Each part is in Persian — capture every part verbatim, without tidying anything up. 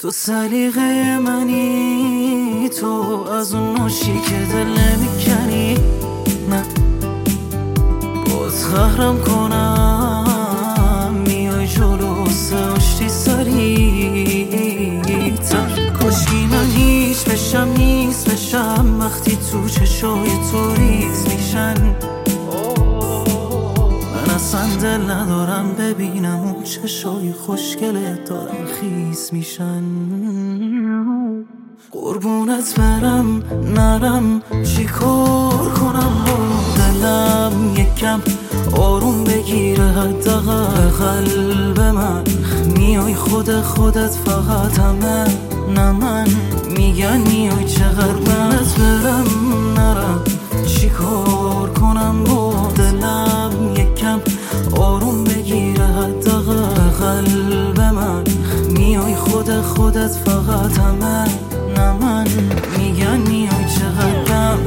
تو سلیقه منی، تو از اون نوشی که دل نمیکنی. نه باز خهرم کنم، میای جلو ساشتی سریعتر. کاشکی من هیچ بشم نیست بشم وقتی تو چشای تو ریز میشن. من اصلا دل ندارم ببینم اون چشای خوشگلت دارم خیس میشن. قربونت برم نرم چی کار کنم با دلم، یکم آروم بگیره حداقل قلب من. میای خود خودت فقط همه نه من، میگن میای چقدر. قربونت برم نرم چی کار کنم با دلم، یکم آروم بگیره حداقل قلب من. میای خود خودت فقط همه نه من، میگن میای چقدرم.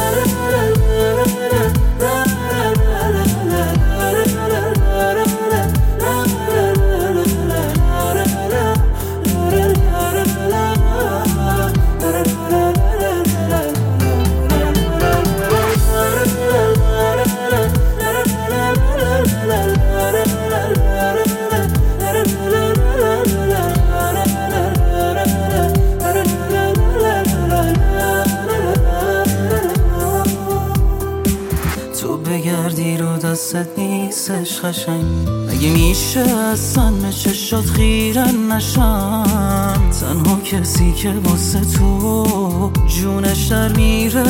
بگردی رو دستت نیستش قشنگ، اگه میشه اصلا به چشات خیره نشم. تنها کسی که واسه تو جونش در میره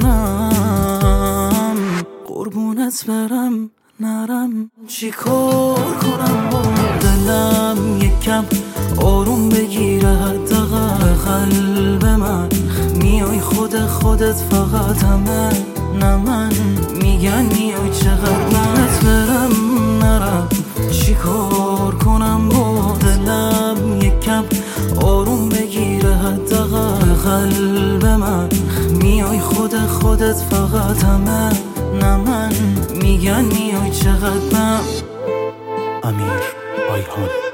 منم. قربونت برم نرم چی کار کنم با دلم، یکم آروم بگیره حداقل قلب من. میای خود خودت فقط همه نه من، میگن میای چقدر. قربونت برم نرم چی کار کنم با دلم، یکم آروم بگیره حداقل قلب من. میای خود خودت فقط همه نه من، میگن میای چقدر. من امیر آیهان.